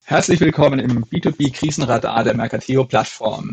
Herzlich willkommen im B2B-Krisenradar der Mercateo-Plattform.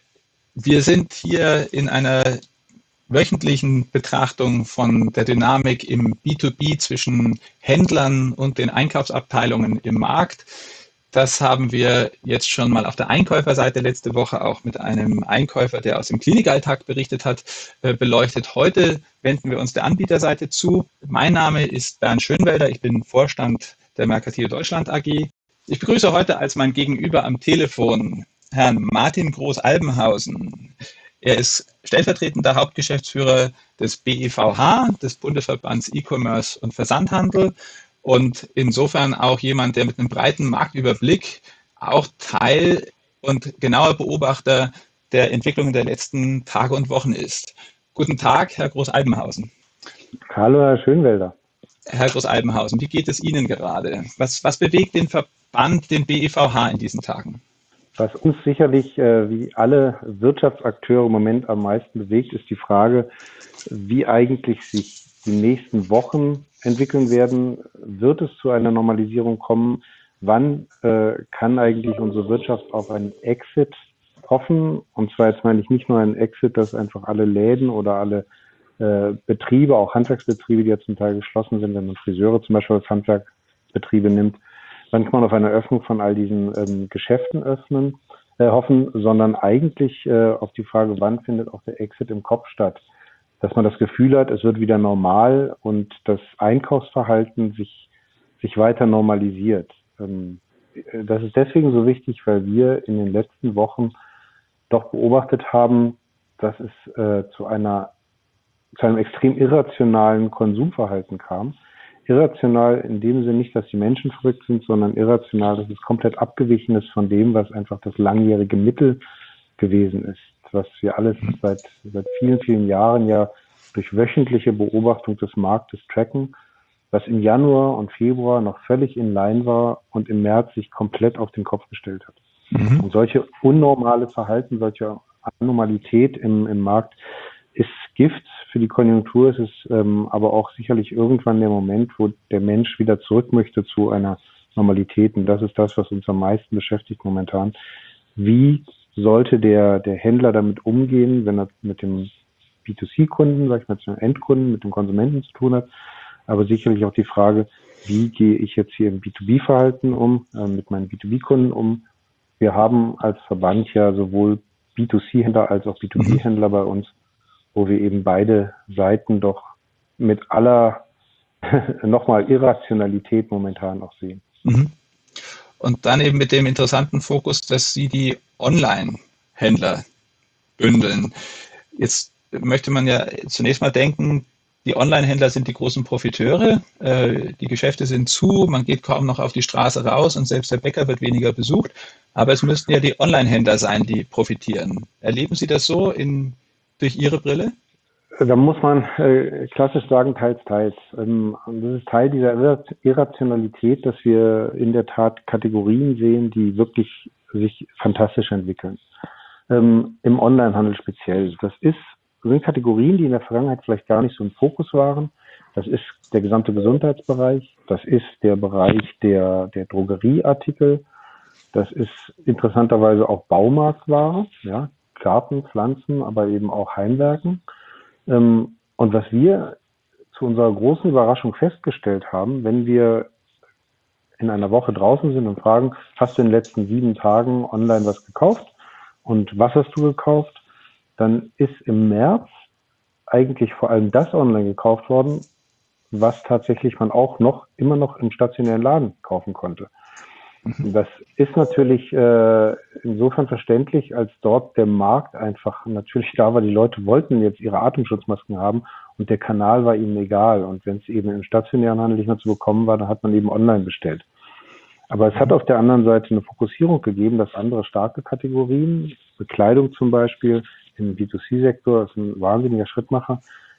Wir sind hier in einer wöchentlichen Betrachtung von der Dynamik im B2B zwischen Händlern und den Einkaufsabteilungen im Markt. Das haben wir jetzt schon mal auf der Einkäuferseite letzte Woche auch mit einem Einkäufer, der aus dem Klinikalltag berichtet hat, beleuchtet. Heute wenden wir uns der Anbieterseite zu. Mein Name ist Bernd Schönwelder, ich bin Vorstand der Mercateo Deutschland AG. Ich begrüße heute als mein Gegenüber am Telefon Herrn Martin Groß-Albenhausen. Er ist stellvertretender Hauptgeschäftsführer des BEVH, des Bundesverbands E-Commerce und Versandhandel, und insofern auch jemand, der mit einem breiten Marktüberblick auch Teil und genauer Beobachter der Entwicklungen der letzten Tage und Wochen ist. Guten Tag, Herr Groß-Albenhausen. Hallo, Herr Schönwelder. Herr Groß-Albenhausen, wie geht es Ihnen gerade? Was bewegt den Verband, den BEVH in diesen Tagen? Was uns sicherlich wie alle Wirtschaftsakteure im Moment am meisten bewegt, ist die Frage, wie eigentlich sich die nächsten Wochen entwickeln werden. Wird es zu einer Normalisierung kommen? Wann kann eigentlich unsere Wirtschaft auf einen Exit hoffen? Und zwar jetzt meine ich nicht nur einen Exit, dass einfach alle Läden oder alle Betriebe, auch Handwerksbetriebe, die ja zum Teil geschlossen sind, wenn man Friseure zum Beispiel als Handwerksbetriebe nimmt, wann kann man auf eine Öffnung von all diesen Geschäften hoffen, sondern eigentlich auf die Frage, wann findet auch der Exit im Kopf statt. Dass man das Gefühl hat, es wird wieder normal und das Einkaufsverhalten sich weiter normalisiert. Das ist deswegen so wichtig, weil wir in den letzten Wochen doch beobachtet haben, dass es zu einem extrem irrationalen Konsumverhalten kam. Irrational in dem Sinne nicht, dass die Menschen verrückt sind, sondern irrational, dass es komplett abgewichen ist von dem, was einfach das langjährige Mittel gewesen ist, was wir alles seit vielen, vielen Jahren ja durch wöchentliche Beobachtung des Marktes tracken, was im Januar und Februar noch völlig in line war und im März sich komplett auf den Kopf gestellt hat. Und solche unnormale Verhalten, solche Anormalität im Markt ist Gift für die Konjunktur. Es ist aber auch sicherlich irgendwann der Moment, wo der Mensch wieder zurück möchte zu einer Normalität. Und das ist das, was uns am meisten beschäftigt momentan. Wie sollte der Händler damit umgehen, wenn er mit dem B2C-Kunden, sag ich mal, zu den Endkunden, mit dem Konsumenten zu tun hat? Aber sicherlich auch die Frage, wie gehe ich jetzt hier im B2B-Verhalten um, mit meinen B2B-Kunden um? Wir haben als Verband ja sowohl B2C-Händler als auch B2B-Händler bei uns, wo wir eben beide Seiten doch mit aller nochmal Irrationalität momentan auch sehen. Und dann eben mit dem interessanten Fokus, dass Sie die Online-Händler bündeln. Jetzt möchte man ja zunächst mal denken, die Online-Händler sind die großen Profiteure, die Geschäfte sind zu, man geht kaum noch auf die Straße raus und selbst der Bäcker wird weniger besucht. Aber es müssten ja die Online-Händler sein, die profitieren. Erleben Sie das so durch Ihre Brille? Da muss man klassisch sagen, teils, teils. Und das ist Teil dieser Irrationalität, dass wir in der Tat Kategorien sehen, die wirklich sich fantastisch entwickeln. Im Onlinehandel speziell. Das sind Kategorien, die in der Vergangenheit vielleicht gar nicht so im Fokus waren. Das ist der gesamte Gesundheitsbereich. Das ist der Bereich der Drogerieartikel. Das ist interessanterweise auch Baumarktware, ja, Garten, Pflanzen, aber eben auch Heimwerken. Und was wir zu unserer großen Überraschung festgestellt haben, wenn wir in einer Woche draußen sind und fragen, hast du in den letzten 7 Tagen online was gekauft und was hast du gekauft, dann ist im März eigentlich vor allem das online gekauft worden, was tatsächlich man auch immer noch im stationären Laden kaufen konnte. Das ist natürlich insofern verständlich, als dort der Markt einfach natürlich da war. Die Leute wollten jetzt ihre Atemschutzmasken haben und der Kanal war ihnen egal. Und wenn es eben im stationären Handel nicht mehr zu bekommen war, dann hat man eben online bestellt. Aber es hat auf der anderen Seite eine Fokussierung gegeben, dass andere starke Kategorien, Bekleidung zum Beispiel im B2C-Sektor, das ist ein wahnsinniger Schrittmacher,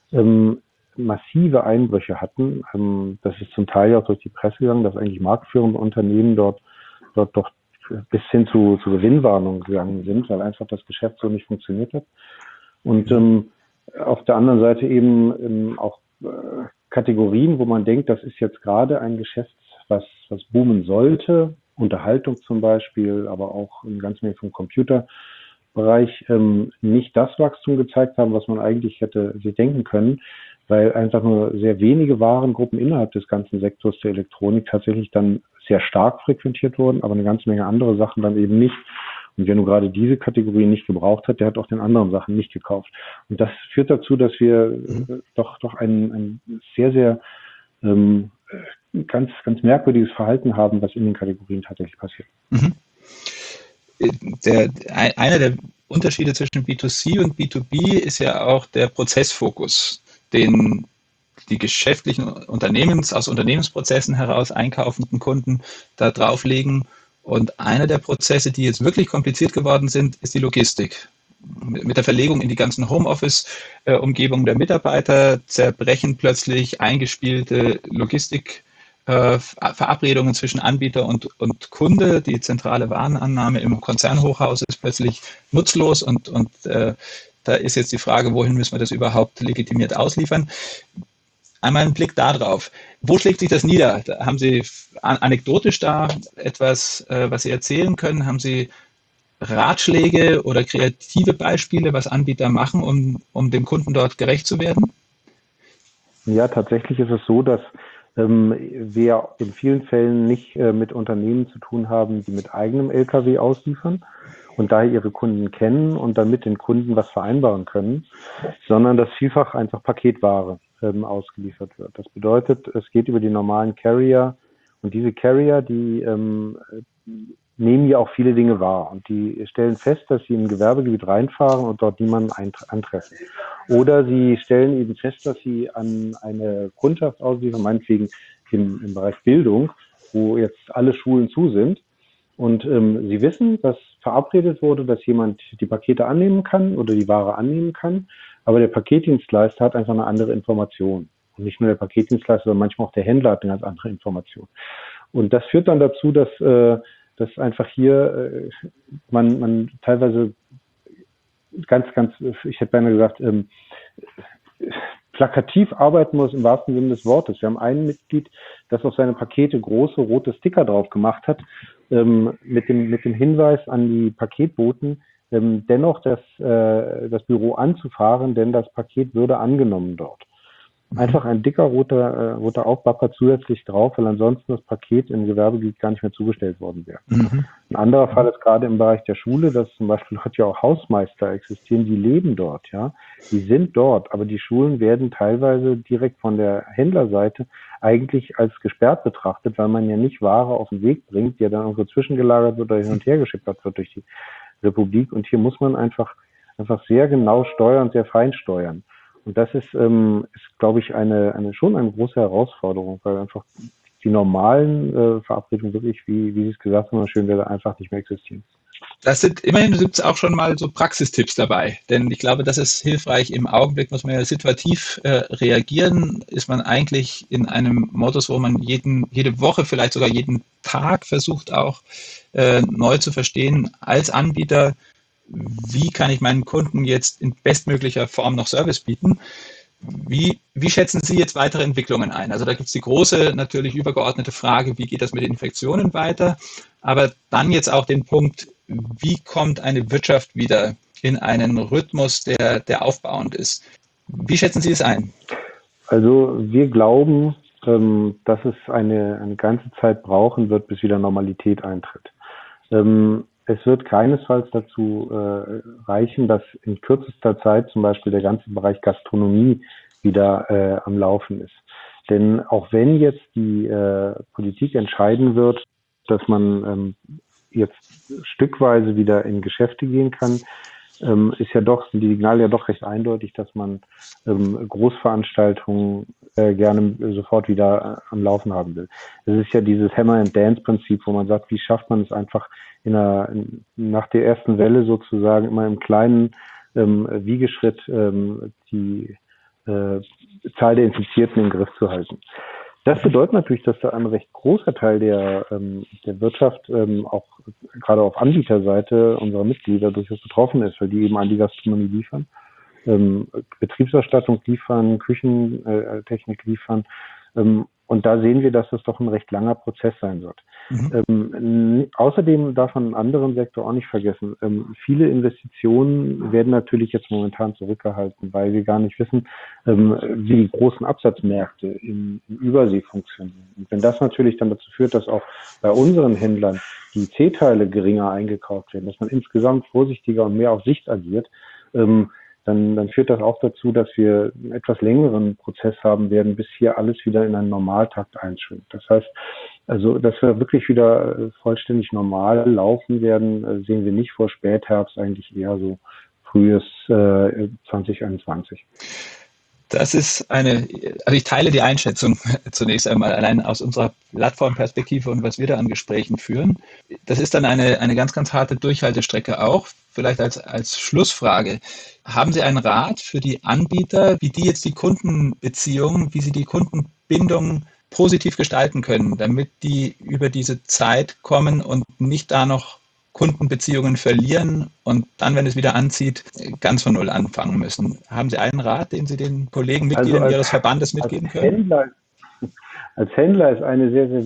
massive Einbrüche hatten. Das ist zum Teil auch durch die Presse gegangen, dass eigentlich marktführende Unternehmen dort doch bis hin zu Gewinnwarnungen gegangen sind, weil einfach das Geschäft so nicht funktioniert hat. Und auf der anderen Seite eben auch Kategorien, wo man denkt, das ist jetzt gerade ein Geschäft, was boomen sollte, Unterhaltung zum Beispiel, aber auch eine ganze Menge vom Computerbereich nicht das Wachstum gezeigt haben, was man eigentlich hätte sich denken können, weil einfach nur sehr wenige Warengruppen innerhalb des ganzen Sektors der Elektronik tatsächlich dann sehr stark frequentiert wurden, aber eine ganze Menge andere Sachen dann eben nicht. Und wer nur gerade diese Kategorie nicht gebraucht hat, der hat auch den anderen Sachen nicht gekauft. Und das führt dazu, dass wir doch ein sehr, sehr ganz merkwürdiges Verhalten haben, was in den Kategorien tatsächlich passiert. Mhm. Einer der Unterschiede zwischen B2C und B2B ist ja auch der Prozessfokus, den die geschäftlichen aus Unternehmensprozessen heraus einkaufenden Kunden da drauflegen. Und einer der Prozesse, die jetzt wirklich kompliziert geworden sind, ist die Logistik. Mit der Verlegung in die ganzen Homeoffice-Umgebungen der Mitarbeiter zerbrechen plötzlich eingespielte Logistikverabredungen zwischen Anbieter und Kunde. Die zentrale Warenannahme im Konzernhochhaus ist plötzlich nutzlos und da ist jetzt die Frage, wohin müssen wir das überhaupt legitimiert ausliefern? Einmal einen Blick darauf. Wo schlägt sich das nieder? Haben Sie anekdotisch da etwas, was Sie erzählen können? Haben Sie Ratschläge oder kreative Beispiele, was Anbieter machen, um dem Kunden dort gerecht zu werden? Ja, tatsächlich ist es so, dass wir in vielen Fällen nicht mit Unternehmen zu tun haben, die mit eigenem LKW ausliefern und daher ihre Kunden kennen und dann mit den Kunden was vereinbaren können, sondern dass vielfach einfach Paketware ausgeliefert wird. Das bedeutet, es geht über die normalen Carrier und diese Carrier, die nehmen ja auch viele Dinge wahr und die stellen fest, dass sie in ein Gewerbegebiet reinfahren und dort niemanden antreffen. Oder sie stellen eben fest, dass sie an eine Kundschaft ausliefern, meinetwegen im Bereich Bildung, wo jetzt alle Schulen zu sind. Und sie wissen, dass verabredet wurde, dass jemand die Pakete annehmen kann oder die Ware annehmen kann, aber der Paketdienstleister hat einfach eine andere Information. Und nicht nur der Paketdienstleister, sondern manchmal auch der Händler hat eine ganz andere Information. Und das führt dann dazu, dass einfach hier man teilweise ich hätte beinahe gesagt, plakativ arbeiten muss im wahrsten Sinne des Wortes. Wir haben ein Mitglied, das auf seine Pakete große rote Sticker drauf gemacht hat, mit dem Hinweis an die Paketboten, dennoch das Büro anzufahren, denn das Paket würde angenommen dort. Einfach ein dicker roter Aufbapper zusätzlich drauf, weil ansonsten das Paket im Gewerbegebiet gar nicht mehr zugestellt worden wäre. Mhm. Ein anderer Fall ist gerade im Bereich der Schule, dass zum Beispiel dort ja auch Hausmeister existieren, die leben dort, ja. Die sind dort, aber die Schulen werden teilweise direkt von der Händlerseite eigentlich als gesperrt betrachtet, weil man ja nicht Ware auf den Weg bringt, die ja dann irgendwo zwischengelagert wird oder hin und her geschippert wird durch die Republik. Und hier muss man einfach sehr genau steuern, sehr fein steuern. Und das ist glaube ich, schon eine große Herausforderung, weil einfach die normalen Verabredungen wirklich, wie Sie es gesagt haben, schön wäre, einfach nicht mehr existieren. Immerhin gibt es auch schon mal so Praxistipps dabei, denn ich glaube, das ist hilfreich. Im Augenblick muss man ja situativ reagieren. Ist man eigentlich in einem Modus, wo man jede Woche, vielleicht sogar jeden Tag versucht auch neu zu verstehen als Anbieter, wie kann ich meinen Kunden jetzt in bestmöglicher Form noch Service bieten? Wie schätzen Sie jetzt weitere Entwicklungen ein? Also da gibt es die große, natürlich übergeordnete Frage, wie geht das mit den Infektionen weiter? Aber dann jetzt auch den Punkt, wie kommt eine Wirtschaft wieder in einen Rhythmus, der aufbauend ist? Wie schätzen Sie es ein? Also wir glauben, dass es eine ganze Zeit brauchen wird, bis wieder Normalität eintritt. Es wird keinesfalls dazu reichen, dass in kürzester Zeit zum Beispiel der ganze Bereich Gastronomie wieder am Laufen ist. Denn auch wenn jetzt die Politik entscheiden wird, dass man jetzt stückweise wieder in Geschäfte gehen kann, sind die Signale ja doch recht eindeutig, dass man Großveranstaltungen gerne sofort wieder am Laufen haben will. Es ist ja dieses Hammer-and-Dance-Prinzip, wo man sagt, wie schafft man es einfach nach der ersten Welle sozusagen immer im kleinen Wiegeschritt die Zahl der Infizierten im Griff zu halten. Das bedeutet natürlich, dass da ein recht großer Teil der Wirtschaft auch gerade auf Anbieterseite unserer Mitglieder durchaus betroffen ist, weil die eben an die Gastronomie liefern, Betriebsausstattung liefern, Küchentechnik liefern. Und Und da sehen wir, dass das doch ein recht langer Prozess sein wird. Außerdem darf man einen anderen Sektor auch nicht vergessen. Viele Investitionen werden natürlich jetzt momentan zurückgehalten, weil wir gar nicht wissen, wie die großen Absatzmärkte im Übersee funktionieren. Und wenn das natürlich dann dazu führt, dass auch bei unseren Händlern die C-Teile geringer eingekauft werden, dass man insgesamt vorsichtiger und mehr auf Sicht agiert, dann führt das auch dazu, dass wir einen etwas längeren Prozess haben werden, bis hier alles wieder in einen Normaltakt einschwingt. Das heißt, also, dass wir wirklich wieder vollständig normal laufen werden, sehen wir nicht vor Spätherbst, eigentlich eher so frühes 2021. Das ist also ich teile die Einschätzung zunächst einmal allein aus unserer Plattformperspektive und was wir da an Gesprächen führen. Das ist dann eine ganz, ganz harte Durchhaltestrecke auch. Vielleicht als Schlussfrage. Haben Sie einen Rat für die Anbieter, wie die jetzt die Kundenbeziehungen, wie sie die Kundenbindung positiv gestalten können, damit die über diese Zeit kommen und nicht da noch Kundenbeziehungen verlieren und dann, wenn es wieder anzieht, ganz von Null anfangen müssen? Haben Sie einen Rat, den Sie den Kollegen, Mitgliedern Ihres Verbandes mitgeben können? Als Händler ist ein sehr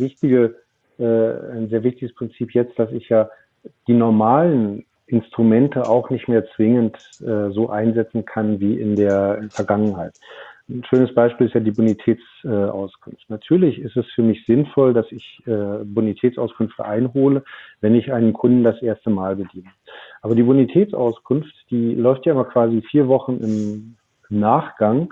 wichtiges Prinzip jetzt, dass ich ja die normalen Instrumente auch nicht mehr zwingend so einsetzen kann wie in der Vergangenheit. Ein schönes Beispiel ist ja die Bonitätsauskunft. Natürlich ist es für mich sinnvoll, dass ich Bonitätsauskünfte einhole, wenn ich einen Kunden das erste Mal bediene. Aber die Bonitätsauskunft, die läuft ja immer quasi 4 Wochen im Nachgang,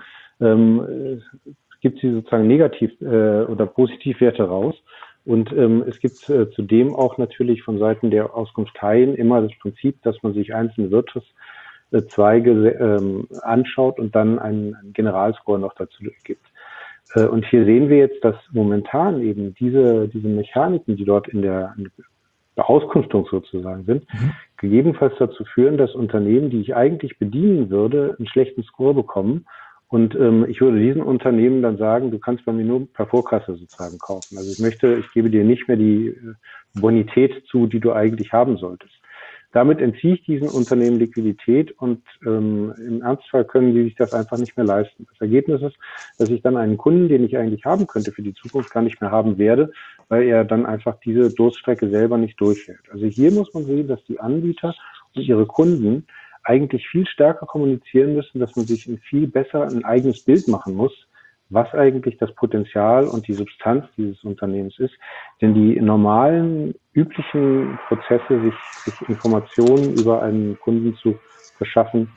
gibt sie sozusagen Negativ- oder Positivwerte raus. Und es gibt zudem auch natürlich von Seiten der Auskunfteien immer das Prinzip, dass man sich einzelne Wirtschaftszweige anschaut und dann einen Generalscore noch dazu gibt. Und hier sehen wir jetzt, dass momentan eben diese Mechaniken, die dort in der Beauskunftung sozusagen sind, gegebenenfalls dazu führen, dass Unternehmen, die ich eigentlich bedienen würde, einen schlechten Score bekommen. Und ich würde diesen Unternehmen dann sagen, du kannst bei mir nur per Vorkasse sozusagen kaufen. Also ich gebe dir nicht mehr die Bonität zu, die du eigentlich haben solltest. Damit entziehe ich diesen Unternehmen Liquidität und im Ernstfall können die sich das einfach nicht mehr leisten. Das Ergebnis ist, dass ich dann einen Kunden, den ich eigentlich haben könnte für die Zukunft, gar nicht mehr haben werde, weil er dann einfach diese Durststrecke selber nicht durchhält. Also hier muss man sehen, dass die Anbieter und ihre Kunden eigentlich viel stärker kommunizieren müssen, dass man sich viel besser ein eigenes Bild machen muss, was eigentlich das Potenzial und die Substanz dieses Unternehmens ist. Denn die normalen, üblichen Prozesse, sich Informationen über einen Kunden zu verschaffen,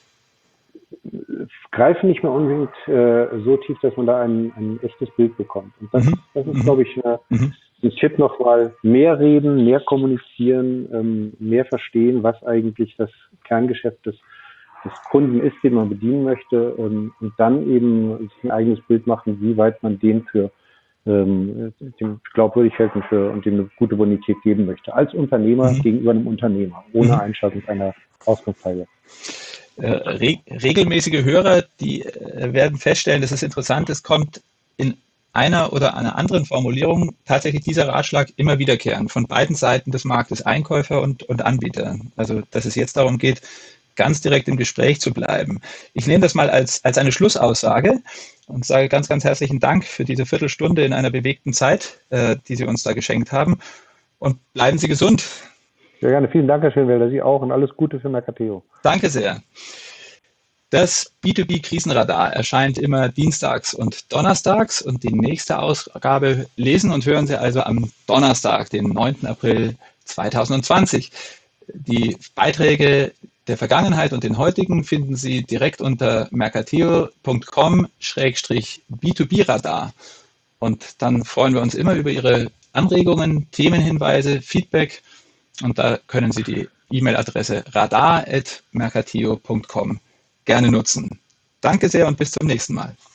greifen nicht mehr unbedingt so tief, dass man da ein echtes Bild bekommt. Und das ist, glaube ich, ein Tipp nochmal: mehr reden, mehr kommunizieren, mehr verstehen, was eigentlich das Kerngeschäft des Kunden ist, den man bedienen möchte, und dann eben sich ein eigenes Bild machen, wie weit man den für dem glaubwürdig hält und dem eine gute Bonität geben möchte, als Unternehmer gegenüber einem Unternehmer, ohne Einschaltung einer Auskunftsteile. Regelmäßige Hörer, die werden feststellen, das ist interessant, es kommt in einer oder einer anderen Formulierung tatsächlich dieser Ratschlag immer wiederkehrend von beiden Seiten des Marktes, Einkäufer und Anbieter. Also, dass es jetzt darum geht, ganz direkt im Gespräch zu bleiben. Ich nehme das mal als eine Schlussaussage und sage ganz, ganz herzlichen Dank für diese Viertelstunde in einer bewegten Zeit, die Sie uns da geschenkt haben. Und bleiben Sie gesund. Sehr gerne. Vielen Dank, Herr Schönwelder. Sie auch, und alles Gute für Mercateo. Danke sehr. Das B2B-Krisenradar erscheint immer dienstags und donnerstags, und die nächste Ausgabe lesen und hören Sie also am Donnerstag, den 9. April 2020. Die Beiträge der Vergangenheit und den heutigen finden Sie direkt unter mercateo.com/B2B-Radar. Und dann freuen wir uns immer über Ihre Anregungen, Themenhinweise, Feedback. Und da können Sie die E-Mail-Adresse radar@mercateo.com gerne nutzen. Danke sehr und bis zum nächsten Mal.